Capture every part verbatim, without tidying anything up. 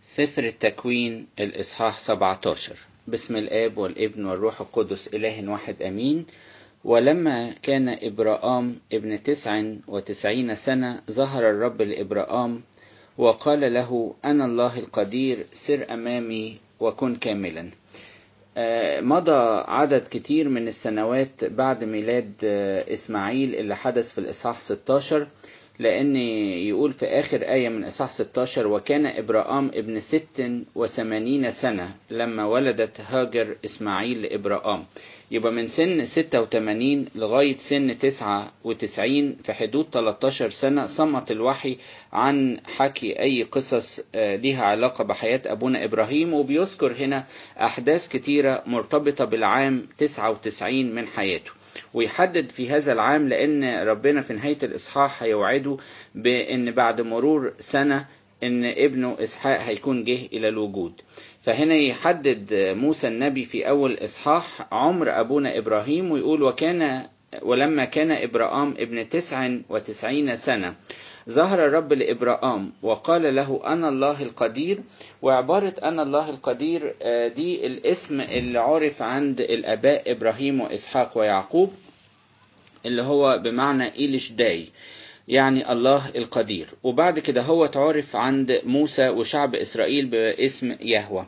سفر التكوين الإصحاح سبعة عشر. بسم الآب والابن والروح القدس إله واحد أمين. ولما كان إبراام ابن تسع وتسعين سنة ظهر الرب لإبراام وقال له: أنا الله القدير، سر أمامي وكن كاملا. مضى عدد كتير من السنوات بعد ميلاد إسماعيل اللي حدث في الإصحاح ستة عشر، لأن يقول في آخر آية من إصحاح ستة عشر: وكان إبراام ابن ست وثمانين سنة لما ولدت هاجر إسماعيل لإبراام. يبقى من سن ستة وثمانين لغاية سن تسعة وتسعين، في حدود ثلاثة عشر سنة صمت الوحي عن حكي أي قصص لها علاقة بحياة أبونا إبراهيم، وبيذكر هنا أحداث كتيرة مرتبطة بالعام تسعة وتسعين من حياته، ويحدد في هذا العام لأن ربنا في نهاية الإصحاح هيوعده بأن بعد مرور سنة أن ابنه إسحاق هيكون جه إلى الوجود. فهنا يحدد موسى النبي في أول إصحاح عمر أبونا إبراهيم ويقول: وكان ولما كان إبراام ابن تسع وتسعين سنة ظهر الرب لإبراام وقال له: أنا الله القدير. وعبارة أنا الله القدير دي الاسم اللي عرف عند الآباء إبراهيم وإسحاق ويعقوب، اللي هو بمعنى إيلش داي، يعني الله القدير. وبعد كده هو تعرف عند موسى وشعب إسرائيل باسم يهوه.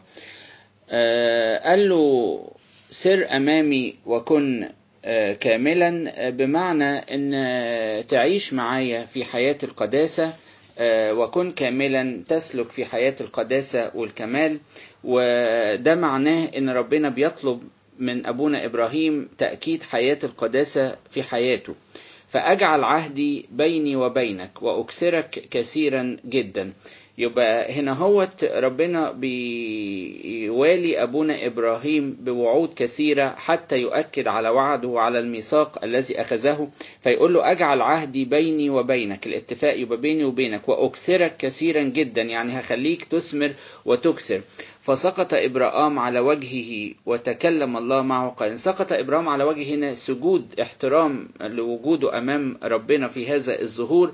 قال له: سر أمامي وكن كاملا، بمعنى ان تعيش معايا في حياة القداسة وكن كاملا، تسلك في حياة القداسة والكمال. وده معناه ان ربنا بيطلب من ابونا ابراهيم تأكيد حياة القداسة في حياته. فأجعل عهدي بيني وبينك وأكثرك كثيرا جدا. يبقى هنا هوت ربنا بيوالي أبونا إبراهيم بوعود كثيرة حتى يؤكد على وعده وعلى الميثاق الذي أخذه. فيقول له: أجعل عهدي بيني وبينك، الاتفاق يبقى بيني وبينك، وأكثرك كثيرا جدا، يعني هخليك تثمر وتكثر. فسقط إبراام على وجهه وتكلم الله معه قائلا. سقط إبراام على وجهه هنا سجود احترام لوجوده أمام ربنا في هذا الظهور.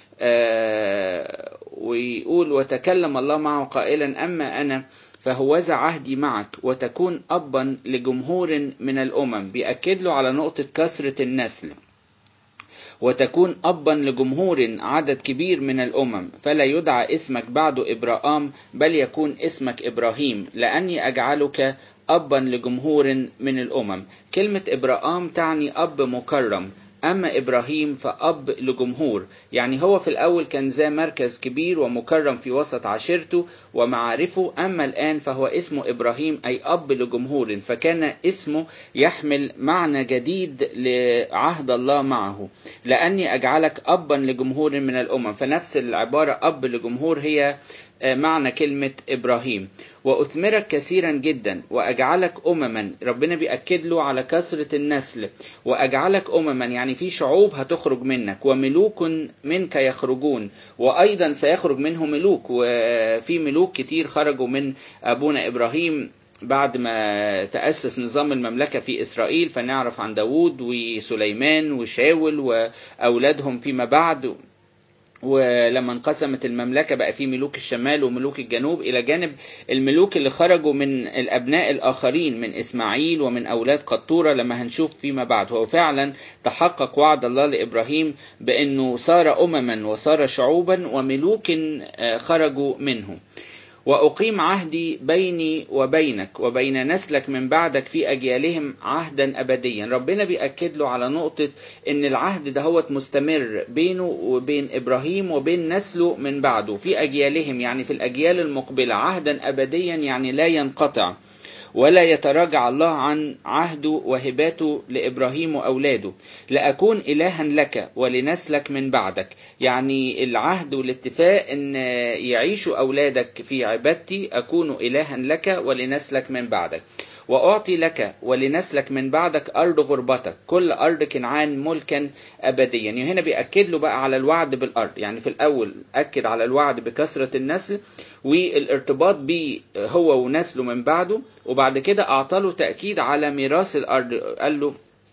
آه ويقول: وتكلم الله معه قائلا: أما أنا فهوذا عهدي معك وتكون أبا لجمهور من الأمم. بيأكد له على نقطة كثرة النسل، وتكون أبا لجمهور عدد كبير من الأمم، فلا يدعى اسمك بعد إبراام بل يكون اسمك إبراهيم، لأني أجعلك أبا لجمهور من الأمم. كلمة إبراام تعني أب مكرم، أما إبراهيم فأب لجمهور، يعني هو في الأول كان ذا مركز كبير ومكرم في وسط عشيرته ومعارفه، أما الآن فهو اسمه إبراهيم أي أب لجمهور، فكان اسمه يحمل معنى جديد لعهد الله معه، لأني أجعلك أبا لجمهور من الأمم. فنفس العبارة أب لجمهور هي معنى كلمة إبراهيم. وأثمرك كثيرا جدا وأجعلك أمما، ربنا بيأكد له على كثرة النسل. وأجعلك أمما يعني في شعوب هتخرج منك، وملوك منك يخرجون، وأيضا سيخرج منه ملوك. وفي ملوك كتير خرجوا من أبونا إبراهيم بعد ما تأسس نظام المملكة في إسرائيل، فنعرف عن داود وسليمان وشاول وأولادهم فيما بعد. ولما انقسمت المملكة بقى في ملوك الشمال وملوك الجنوب، إلى جانب الملوك اللي خرجوا من الأبناء الآخرين من إسماعيل ومن أولاد قطورة، لما هنشوف فيما بعد. هو فعلا تحقق وعد الله لإبراهيم بأنه صار أمما وصار شعوبا وملوك خرجوا منه. وأقيم عهدي بيني وبينك وبين نسلك من بعدك في أجيالهم عهدا أبديا. ربنا بيأكد له على نقطة إن العهد ده هو مستمر بينه وبين إبراهيم وبين نسله من بعده في أجيالهم، يعني في الأجيال المقبلة، عهدا أبديا يعني لا ينقطع ولا يتراجع الله عن عهده وهباته لإبراهيم وأولاده. لأكون إلها لك ولنسلك من بعدك، يعني العهد والاتفاق أن يعيشوا أولادك في عبادتي، أكون إلها لك ولنسلك من بعدك. وأعطي لك ولنسلك من بعدك أرض غربتك، كل أرض كنعان ملكا أبديا. يعني هنا بيأكد له بقى على الوعد بالأرض، يعني في الأول أكد على الوعد بكثرة النسل والارتباط به هو ونسله من بعده، وبعد كده أعطاله تأكيد على ميراث الأرض. قال له: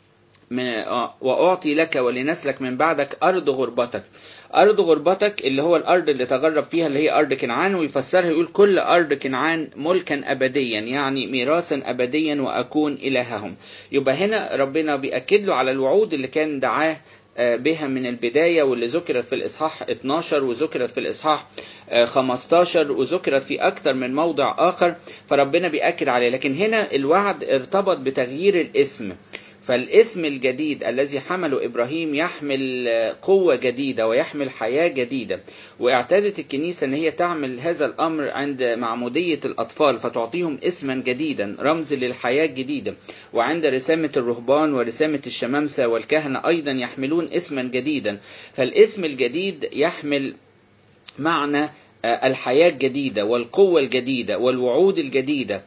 وأعطي لك ولنسلك من بعدك أرض غربتك. أرض غربتك اللي هو الأرض اللي تغرب فيها اللي هي أرض كنعان، ويفسرها يقول كل أرض كنعان ملكا أبديا، يعني ميراثا أبديا وأكون إلههم. يبقى هنا ربنا بيأكد له على الوعود اللي كان دعاه بها من البداية، واللي ذكرت في الإصحاح اتناشر وذكرت في الإصحاح خمستاشر وذكرت في أكثر من موضع آخر، فربنا بيأكد عليه. لكن هنا الوعد ارتبط بتغيير الاسم، فالاسم الجديد الذي حمله إبراهيم يحمل قوة جديدة ويحمل حياة جديدة. واعتادت الكنيسة أن هي تعمل هذا الأمر عند معمودية الأطفال، فتعطيهم اسما جديدا رمز للحياة الجديدة. وعند رسامة الرهبان ورسامة الشمامسة والكهنة أيضا يحملون اسما جديدا. فالاسم الجديد يحمل معنى الحياة الجديدة والقوة الجديدة والوعود الجديدة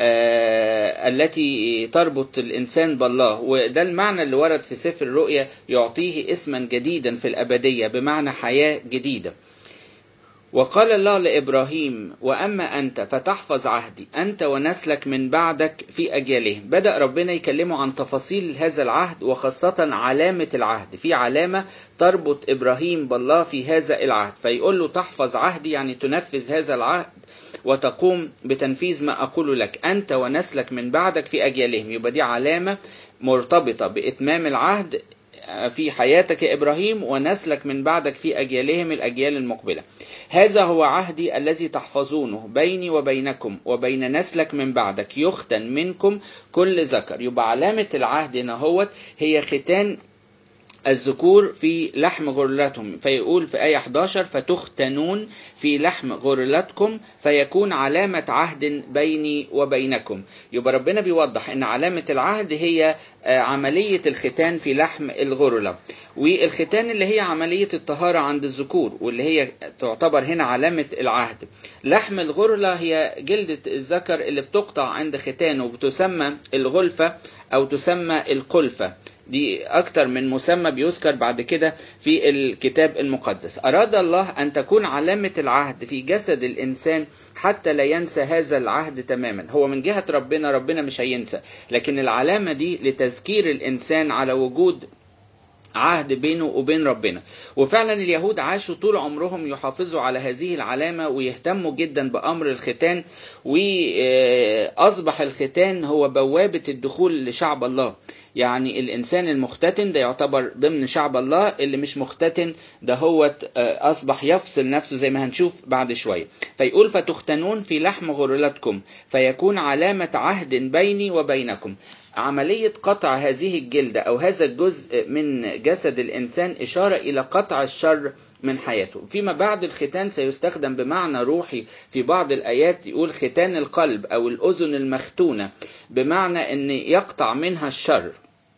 التي تربط الإنسان بالله. وده المعنى اللي ورد في سفر الرؤيا، يعطيه اسما جديدا في الأبدية بمعنى حياة جديدة. وقال الله لإبراهيم وأما أنت فتحفظ عهدي أنت ونسلك من بعدك في أجيالهم. بدأ ربنا يكلمه عن تفاصيل هذا العهد، وخاصة علامة العهد. في علامة تربط إبراهيم بالله في هذا العهد، فيقول له تحفظ عهدي يعني تنفذ هذا العهد وتقوم بتنفيذ ما أقول لك أنت ونسلك من بعدك في أجيالهم. يبقى دي علامة مرتبطة بإتمام العهد في حياتك يا إبراهيم، ونسلك من بعدك في أجيالهم الأجيال المقبلة. هذا هو عهدي الذي تحفظونه بيني وبينكم وبين نسلك من بعدك، يختن منكم كل ذكر. يبقى علامة العهد هنا هو هي ختان الذكور في لحم غرلتهم، فيقول في آية حداشر فتختنون في لحم غرلتكم فيكون علامة عهد بيني وبينكم. يبقى ربنا بيوضح ان علامة العهد هي عملية الختان في لحم الغرلة، والختان اللي هي عملية الطهارة عند الذكور، واللي هي تعتبر هنا علامة العهد. لحم الغرلة هي جلدة الذكر اللي بتقطع عند ختانه، وبتسمى الغلفة أو تسمى القلفة. دي أكتر من مسمى بيذكر بعد كده في الكتاب المقدس. أراد الله أن تكون علامة العهد في جسد الإنسان حتى لا ينسى هذا العهد تماما. هو من جهة ربنا ربنا مش هينسى، لكن العلامة دي لتذكير الإنسان على وجود عهد بينه وبين ربنا. وفعلا اليهود عاشوا طول عمرهم يحافظوا على هذه العلامة ويهتموا جدا بأمر الختان، وأصبح الختان هو بوابة الدخول لشعب الله. يعني الإنسان المختتن ده يعتبر ضمن شعب الله، اللي مش مختتن ده هو أصبح يفصل نفسه زي ما هنشوف بعد شوية. فيقول فتختنون في لحم غرلتكم فيكون علامة عهد بيني وبينكم. عملية قطع هذه الجلدة أو هذا الجزء من جسد الإنسان إشارة إلى قطع الشر من حياته. فيما بعد الختان سيستخدم بمعنى روحي في بعض الآيات، يقول ختان القلب أو الأذن المختونة، بمعنى أن يقطع منها الشر.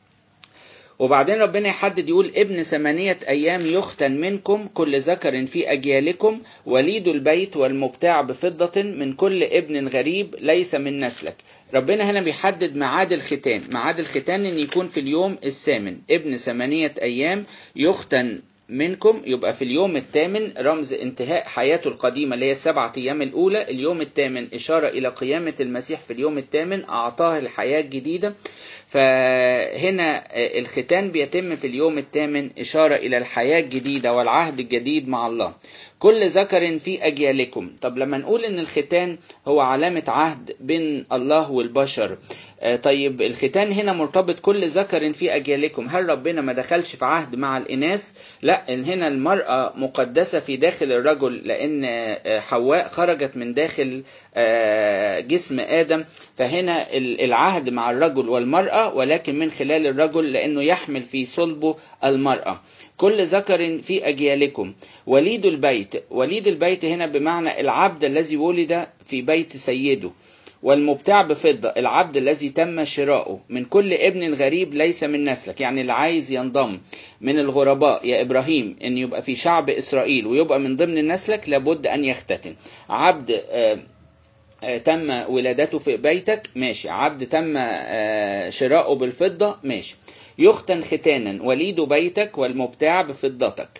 وبعدين ربنا يحدد يقول ابن ثمانية أيام يختن منكم كل ذكر في أجيالكم، وليد البيت والمبتاع بفضة من كل ابن غريب ليس من نسلك. ربنا هنا بيحدد معاد الختان. معاد الختان ان يكون في اليوم الثامن، ابن ثمانية أيام يختن منكم، يبقى في اليوم الثامن رمز انتهاء حياته القديمة اللي هي السبعة أيام الأولى. اليوم الثامن إشارة إلى قيامة المسيح في اليوم الثامن، أعطاه الحياة الجديدة. فهنا الختان بيتم في اليوم الثامن إشارة إلى الحياة الجديدة والعهد الجديد مع الله. كل ذكر في أجيالكم. طب لما نقول إن الختان هو علامة عهد بين الله والبشر، طيب الختان هنا مرتبط كل ذكر في أجيالكم. هل ربنا ما دخلش في عهد مع الإناث؟ لا، هنا المرأة مقدسة في داخل الرجل، لأن حواء خرجت من داخل جسم آدم، فهنا العهد مع الرجل والمرأة، ولكن من خلال الرجل لأنه يحمل في صلبه المرأة. كل ذكر في أجيالكم. وليد البيت. وليد البيت هنا بمعنى العبد الذي ولد في بيت سيده. والمبتاع بفضة العبد الذي تم شراؤه. من كل ابن غريب ليس من نسلك، يعني اللي عايز ينضم من الغرباء يا إبراهيم أن يبقى في شعب إسرائيل ويبقى من ضمن نسلك لابد أن يختتن. عبد آه تم ولادته في بيتك ماشي، عبد تم شراؤه بالفضة ماشي. يختن ختانا وليد بيتك والمبتاع بفضتك.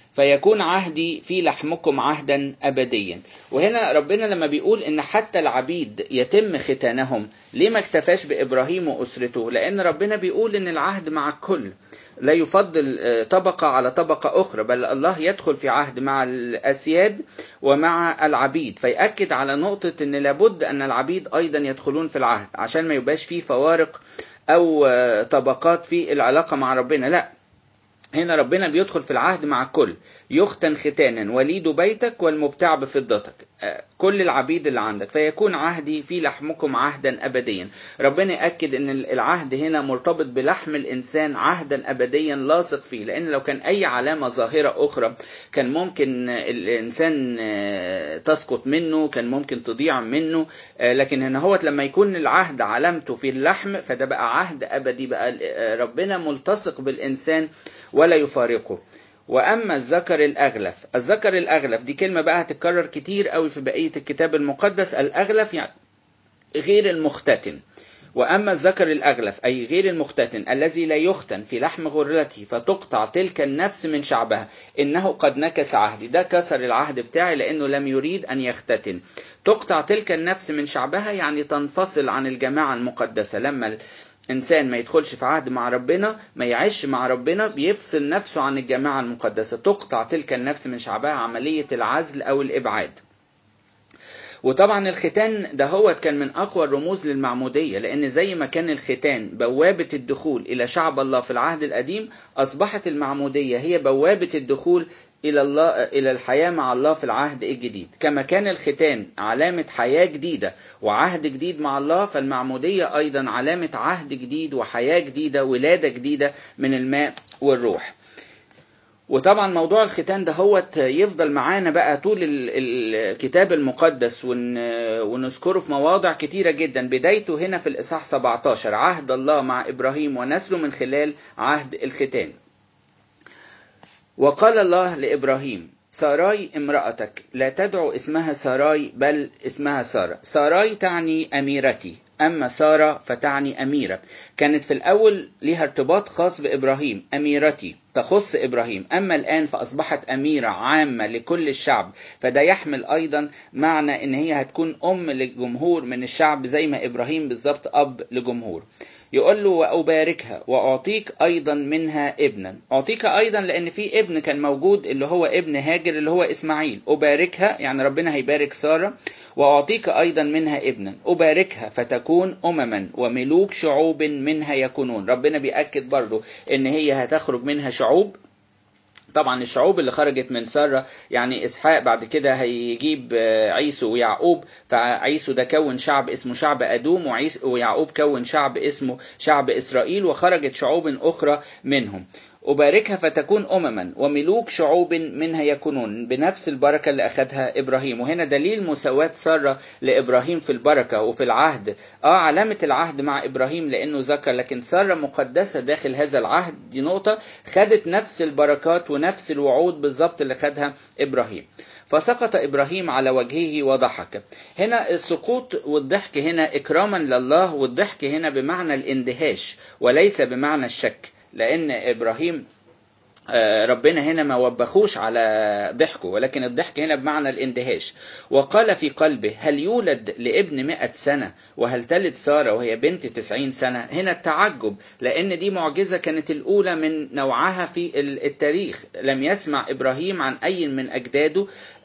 فيكون عهدي في لحمكم عهدا أبديا. وهنا ربنا لما بيقول إن حتى العبيد يتم ختانهم، ليه ما اكتفاش بإبراهيم وأسرته؟ لأن ربنا بيقول إن العهد مع الكل، لا يفضل طبقة على طبقة أخرى، بل الله يدخل في عهد مع الأسياد ومع العبيد، فيأكد على نقطة أن لابد أن العبيد أيضا يدخلون في العهد عشان ما يبقاش فيه فوارق أو طبقات في العلاقة مع ربنا. لا، هنا ربنا بيدخل في العهد مع الكل. يختن ختانا وليد بيتك والمبتاع بفضتك، كل العبيد اللي عندك، فيكون عهدي في لحمكم عهدا أبديا. ربنا يأكد ان العهد هنا مرتبط بلحم الإنسان عهدا أبديا لاصق فيه، لأن لو كان أي علامة ظاهرة أخرى كان ممكن الإنسان تسقط منه، كان ممكن تضيع منه، لكن هنا هو لما يكون العهد علامته في اللحم فده بقى عهد أبدي، بقى ربنا ملتصق بالإنسان ولا يفارقه. وأما الذكر الأغلف، الذكر الأغلف دي كلمة بقى هتتكرر كتير قوي في بقية الكتاب المقدس. الأغلف يعني غير المختتن. وأما الذكر الأغلف أي غير المختتن الذي لا يختن في لحم غرلته فتقطع تلك النفس من شعبها، إنه قد نكس عهدي. ده كسر العهد بتاعي لأنه لم يريد أن يختتن. تقطع تلك النفس من شعبها يعني تنفصل عن الجماعة المقدسة. لما إنسان ما يدخلش في عهد مع ربنا، ما يعيش مع ربنا، بيفصل نفسه عن الجماعة المقدسة. تقطع تلك النفس من شعبها، عملية العزل أو الإبعاد. وطبعا الختان ده هو كان من أقوى الرموز للمعمودية، لأن زي ما كان الختان بوابة الدخول إلى شعب الله في العهد القديم، أصبحت المعمودية هي بوابة الدخول إلى الله، إلى الحياة مع الله في العهد الجديد. كما كان الختان علامة حياة جديدة وعهد جديد مع الله، فالمعمودية أيضا علامة عهد جديد وحياة جديدة، ولادة جديدة من الماء والروح. وطبعا موضوع الختان ده هو يفضل معانا بقى طول الكتاب المقدس، ونذكره في مواضع كتيرة جدا. بدايته هنا في الإصحاح سبعة عشر، عهد الله مع إبراهيم ونسله من خلال عهد الختان. وقال الله لإبراهيم: ساراي امرأتك لا تدعو اسمها ساراي بل اسمها سارة. ساراي تعني أميرتي، أما سارة فتعني أميرة. كانت في الأول لها ارتباط خاص بإبراهيم، أميرتي تخص إبراهيم، أما الآن فأصبحت أميرة عامة لكل الشعب. فده يحمل أيضا معنى إن هي هتكون أم للجمهور من الشعب، زي ما إبراهيم بالضبط أب لجمهور. يقول له: وأباركها وأعطيك أيضا منها ابنا. أعطيك أيضا لأن في ابن كان موجود اللي هو ابن هاجر اللي هو إسماعيل. أباركها يعني ربنا هيبارك سارة. وأعطيك أيضا منها ابنا، أباركها فتكون أمما وملوك شعوب منها يكونون. ربنا بيأكد برضو إن هي هتخرج منها شعوب. طبعا الشعوب اللي خرجت من سارة يعني إسحاق بعد كده هيجيب عيسو ويعقوب، فعيسو ده كون شعب اسمه شعب أدوم، ويعقوب كون شعب اسمه شعب إسرائيل، وخرجت شعوب أخرى منهم. أباركها فتكون أمما وملوك شعوب منها يكونون، بنفس البركة اللي أخذها إبراهيم. وهنا دليل مساواة سارة لإبراهيم في البركة وفي العهد. آه علامة العهد مع إبراهيم لأنه ذكر، لكن سارة مقدسة داخل هذا العهد. دي نقطة، خدت نفس البركات ونفس الوعود بالضبط اللي خدها إبراهيم. فسقط إبراهيم على وجهه وضحك. هنا السقوط والضحك هنا إكراما لله، والضحك هنا بمعنى الاندهاش وليس بمعنى الشك، لأن إبراهيم ربنا هنا ما وبخوش على ضحكه، ولكن الضحك هنا بمعنى الاندهاش. وقال في قلبه: هل يولد لابن مئة سنة وهل تلد سارة وهي بنت تسعين سنة؟ هنا التعجب، لأن دي معجزة كانت الأولى من نوعها في التاريخ. لم يسمع إبراهيم عن أي من أجداده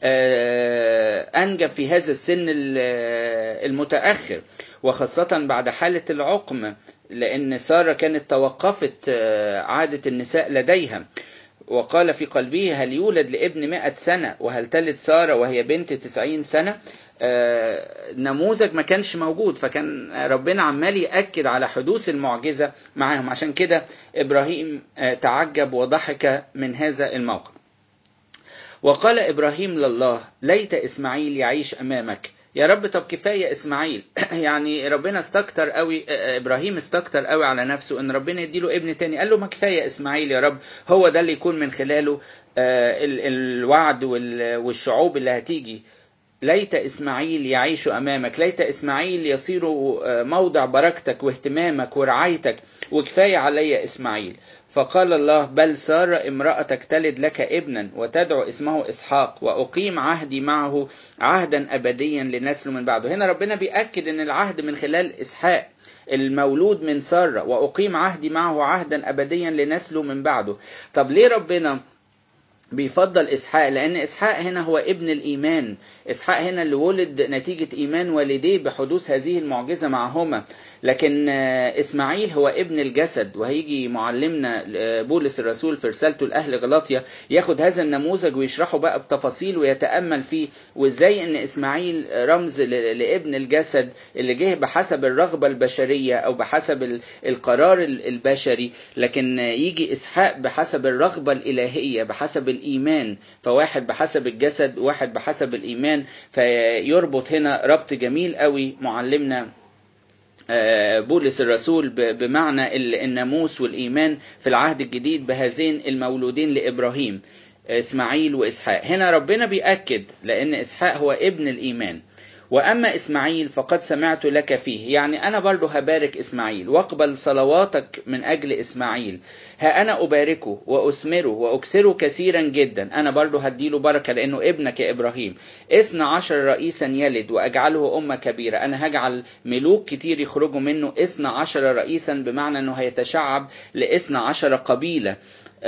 أنجب في هذا السن المتأخر، وخاصة بعد حالة العقم، لأن سارة كانت توقفت عادة النساء لديها. وقال في قلبه: هل يولد لابن مئة سنة وهل تلد سارة وهي بنت تسعين سنة؟ آه نموذج ما كانش موجود، فكان ربنا عمال يأكد على حدوث المعجزة معهم. عشان كده إبراهيم آه تعجب وضحك من هذا الموقف. وقال إبراهيم لله: ليت إسماعيل يعيش أمامك. يا رب طب كفاية إسماعيل. يعني ربنا استكتر قوي، إبراهيم استكتر قوي على نفسه إن ربنا يديله ابن تاني. قال له: ما كفاية إسماعيل يا رب، هو ده اللي يكون من خلاله الوعد والشعوب اللي هتيجي ليت إسماعيل يعيش أمامك، ليت إسماعيل يصير موضع بركتك واهتمامك ورعايتك، وكفاية علي إسماعيل. فقال الله: بل سارة امرأتك تلد لك ابنا وتدعو اسمه إسحاق، وأقيم عهدي معه عهدا أبديا لنسله من بعده. هنا ربنا بيأكد أن العهد من خلال إسحاق المولود من سارة، وأقيم عهدي معه عهدا أبديا لنسله من بعده. طب ليه ربنا بيفضل إسحاق؟ لأن إسحاق هنا هو ابن الإيمان، إسحاق هنا اللي ولد نتيجة إيمان والديه بحدوث هذه المعجزة معهما. لكن إسماعيل هو ابن الجسد، وهيجي معلمنا بولس الرسول في رسالته لأهل غلاطيا ياخد هذا النموذج ويشرحه بقى بتفاصيل ويتأمل فيه، وإزاي إن إسماعيل رمز لابن الجسد اللي جه بحسب الرغبة البشرية أو بحسب القرار البشري، لكن يجي إسحاق بحسب الرغبة الإلهية بحسب الإيمان. فواحد بحسب الجسد وواحد بحسب الإيمان، فيربط هنا ربط جميل قوي معلمنا بولس الرسول بمعنى الناموس والإيمان في العهد الجديد بهذين المولودين لإبراهيم، إسماعيل وإسحاق. هنا ربنا بيأكد لأن إسحاق هو ابن الإيمان. وأما إسماعيل فقد سمعت لك فيه، يعني أنا برضو هبارك إسماعيل واقبل صلواتك من أجل إسماعيل. ها أنا أباركه وأثمره وأكثره كثيرا جدا، أنا برضو هديله بركة لأنه ابنك يا إبراهيم. اثنا عشر رئيسا يلد وأجعله أمة كبيرة، أنا هجعل ملوك كتير يخرجوا منه. اثنا عشر رئيسا بمعنى أنه هيتشعب لاثنا عشر قبيلة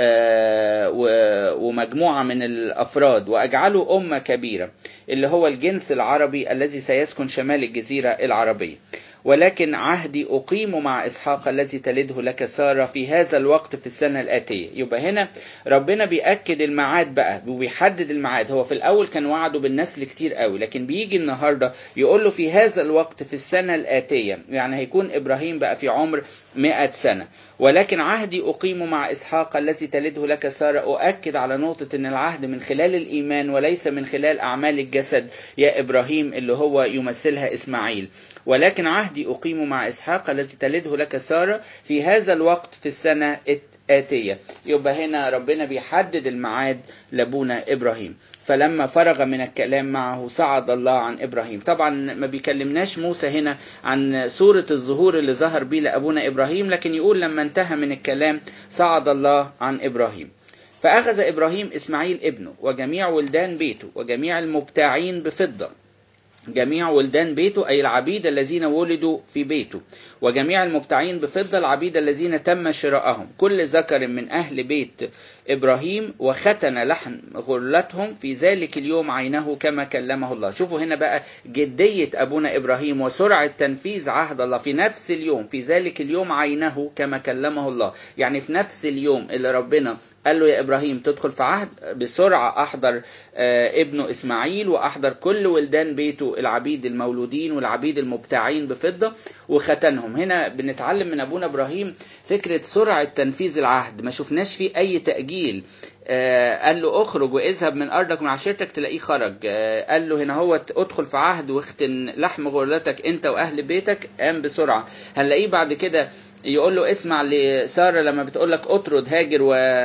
ومجموعة من الأفراد، وأجعله أمة كبيرة اللي هو الجنس العربي الذي سيسكن شمال الجزيرة العربية. ولكن عهدي أقيم مع إسحاق الذي تلده لك سارة في هذا الوقت في السنة الآتية. يبقى هنا ربنا بيأكد الميعاد بقى وبيحدد الميعاد. هو في الأول كان وعده بالنسل كتير قوي، لكن بيجي النهاردة يقول له في هذا الوقت في السنة الآتية، يعني هيكون إبراهيم بقى في عمر مئة سنة. ولكن عهدي أقيم مع إسحاق الذي تلده لك سارة. أؤكد على نقطة أن العهد من خلال الإيمان وليس من خلال أعمال الجسد يا إبراهيم اللي هو يمثلها إسماعيل. ولكن عهدي أقيم مع إسحاق الذي تلده لك سارة في هذا الوقت في السنة الآتية. يبقى هنا ربنا بيحدد الميعاد لابونا إبراهيم. فلما فرغ من الكلام معه صعد الله عن إبراهيم. طبعا ما بيكلمناش موسى هنا عن صورة الظهور اللي ظهر بيه لأبونا إبراهيم، لكن يقول لما انتهى من الكلام صعد الله عن إبراهيم. فأخذ إبراهيم إسماعيل ابنه وجميع ولدان بيته وجميع المبتاعين بفضة، جميع ولدان بيته أي العبيد الذين ولدوا في بيته، وجميع المبتاعين بفضة العبيد الذين تم شراءهم، كل ذكر من أهل بيت إبراهيم، وختن لحم غرلتهم في ذلك اليوم عينه كما كلمه الله. شوفوا هنا بقى جدية أبونا إبراهيم وسرعة تنفيذ عهد الله. في نفس اليوم، في ذلك اليوم عينه كما كلمه الله، يعني في نفس اليوم اللي ربنا قال له يا إبراهيم تدخل في عهد، بسرعة أحضر ابنه إسماعيل وأحضر كل ولدان بيته العبيد المولودين والعبيد المبتاعين بفضة وختنهم. هنا بنتعلم من أبونا إبراهيم فكرة سرعة تنفيذ العهد، ما شفناش فيه أي تأجيل. آه قال له اخرج واذهب من أرضك من عشيرتك، تلاقيه خرج. آه قال له هنا هو ادخل في عهد واختن لحم غرلتك انت واهل بيتك، قام بسرعة. هنلاقيه بعد كده يقول له اسمع لسارة لما بتقول لك اطرد هاجر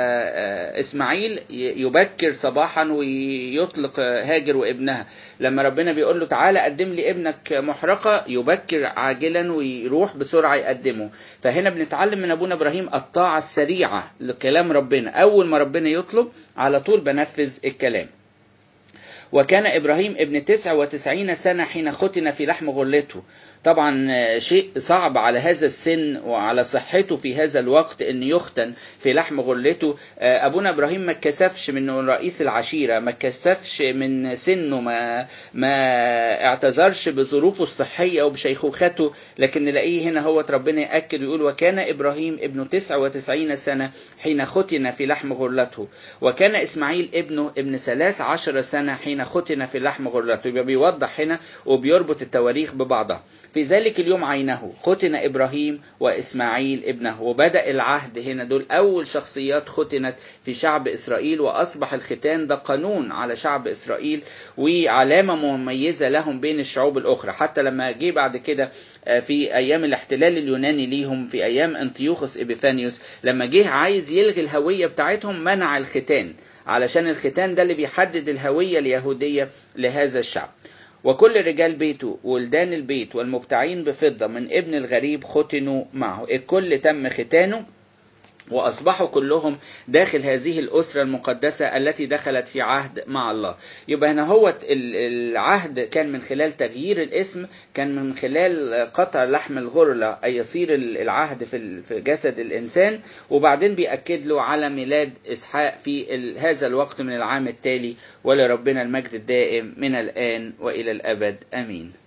واسماعيل، يبكر صباحا ويطلق هاجر وابنها. لما ربنا بيقول له تعالى قدم لي ابنك محرقة، يبكر عاجلا ويروح بسرعة يقدمه. فهنا بنتعلم من أبونا إبراهيم الطاعة السريعة لكلام ربنا، أول ما ربنا يطلب على طول بنفذ الكلام. وكان إبراهيم ابن تسع وتسعين سنة حين ختن في لحم غرلته. طبعا شيء صعب على هذا السن وعلى صحته في هذا الوقت ان يختن في لحم غرلته. ابونا ابراهيم ما اتكسفش من رئيس العشيرة، ما اتكسفش من سنه، ما ما اعتذرش بظروفه الصحية وبشيخوخته، لكن نلاقيه هنا هو ربنا يأكد ويقول وكان ابراهيم ابن تسع وتسعين سنة حين ختن في لحم غرلته، وكان اسماعيل ابنه ابن ثلاث عشر سنة حين ختن في لحم غرلته. يبقى بيوضح هنا وبيربط التواريخ ببعضها. في ذلك اليوم عينه ختن إبراهيم وإسماعيل ابنه. وبدأ العهد هنا، دول أول شخصيات ختنت في شعب إسرائيل، وأصبح الختان ده قانون على شعب إسرائيل وعلامة مميزة لهم بين الشعوب الأخرى. حتى لما جه بعد كده في أيام الاحتلال اليوناني ليهم في أيام أنطيوخوس إبيفانيوس، لما جه عايز يلغي الهوية بتاعتهم منع الختان، علشان الختان ده اللي بيحدد الهوية اليهودية لهذا الشعب. وكل رجال بيته ولدان البيت والمبتاعين بفضة من ابن الغريب ختنوا معه. الكل تم ختانه وأصبحوا كلهم داخل هذه الأسرة المقدسة التي دخلت في عهد مع الله. يبقى هنا هو العهد كان من خلال تغيير الاسم، كان من خلال قطع لحم الغرلة أي يصير العهد في جسد الإنسان، وبعدين بيأكد له على ميلاد إسحاق في هذا الوقت من العام التالي. ولربنا المجد الدائم من الآن وإلى الأبد، آمين.